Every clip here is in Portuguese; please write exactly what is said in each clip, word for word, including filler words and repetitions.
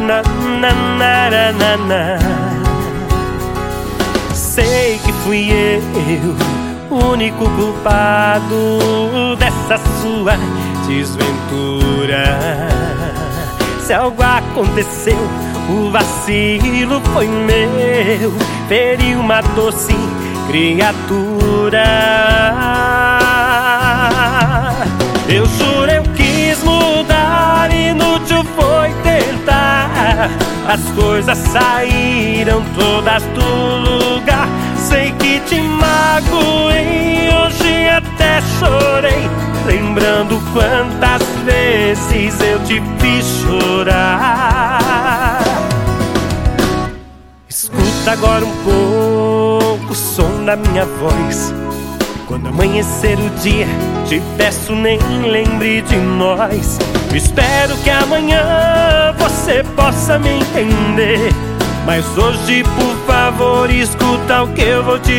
na, na, na, na, na, na. Sei que fui eu o único culpado dessa sua desventura. Se algo aconteceu, o vacilo foi meu, feri uma doce criatura. Eu juro, eu quis mudar, inútil foi tentar. As coisas saíram todas do lugar. Sei que te magoei, hoje até chorei, lembrando quantas vezes eu te fiz chorar. Escuta agora um pouco o som da minha voz. Quando amanhecer o dia, te peço, nem lembre de nós. Espero que amanhã você possa me entender, mas hoje, por favor, escuta o que eu vou te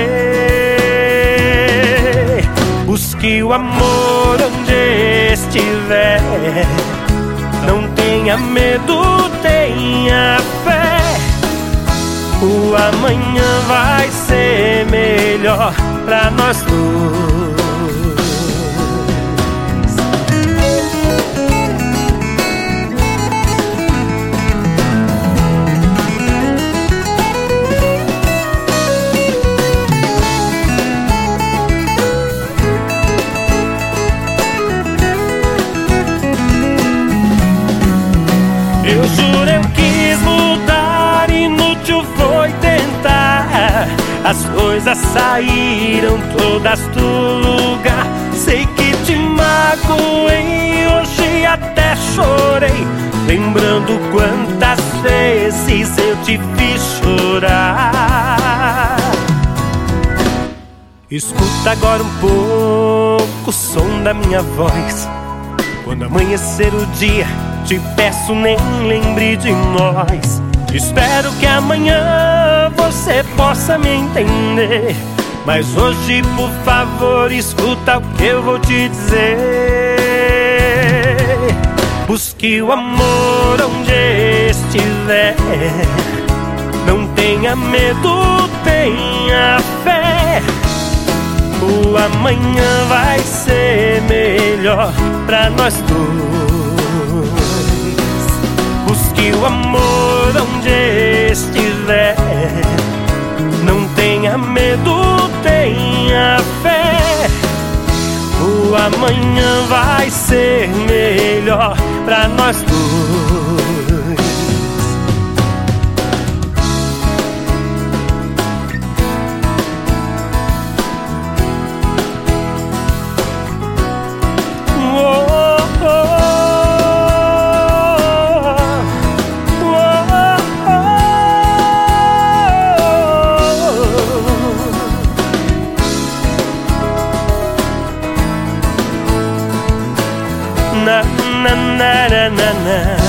dizer. Busque o amor onde estiver, não tenha medo, tenha fé. O amanhã vai ser melhor pra nós dois. Eu juro, eu quis mudar, inútil foi tentar. As coisas saíram todas do lugar. Sei que te magoei, hoje até chorei, lembrando quantas vezes eu te fiz chorar. Escuta agora um pouco o som da minha voz. Quando amanhecer o dia, te peço, nem lembre de nós. Espero que amanhã você possa me entender, mas hoje, por favor, escuta o que eu vou te dizer. Busque o amor onde estiver, não tenha medo, tenha fé. O amanhã vai ser melhor pra nós dois. Busque o amor onde estiver, não tenha medo, tenha fé. O amanhã vai ser melhor pra nós dois. Na, na, na, na, na, na.